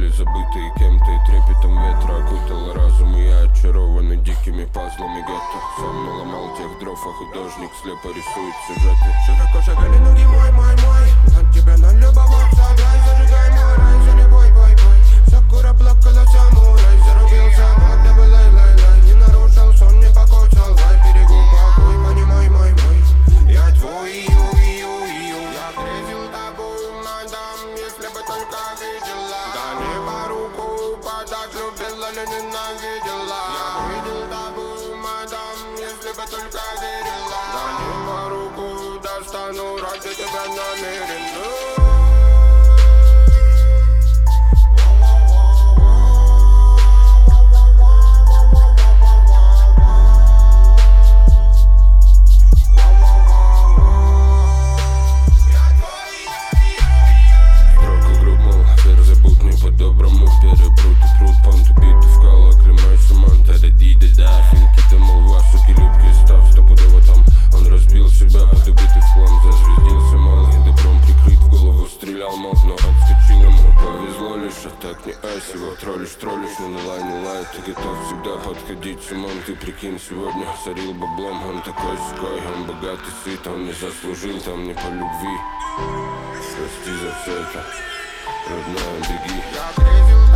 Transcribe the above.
были забытые кем-то, и трепетом ветра окутал разум. И я очарованный дикими пазлами гетто. Сам наломал тех дров, а художник слепо рисует сюжеты. Широко шагали ноги мой от тебя налюбоваться. Дай, зажигай мой рай, залибой, бой. Сакура плакала самурай, зарубился, когда был лай. Не нарушил сон, не покоцал, лай, берегу покой, понимай мой. Я твой, я грезил тобой, мадам, если бы только видела. Дали по руку подать, любила, но ненавидела. Я видел тобой, мадам, если бы только верила. Дали по руку достану, ради тебя намерен. По-доброму перебрут и труд, панты биты вкала, клемай Саманта, радиды, да. Финки да молва, суки, любки, став стопудово там. Он разбил себя под убитый хлам, зазвездился малый, добром прикрыт, в голову стрелял мог, но отскочил ему. Повезло лишь, а так не айс, его троллишь, но не лай, ты готов всегда подходить с умом. Ты прикинь, сегодня сорил баблом, он такой ской, он богатый, сыт, он не заслужил там не по любви. Прости за все это, родная, беги.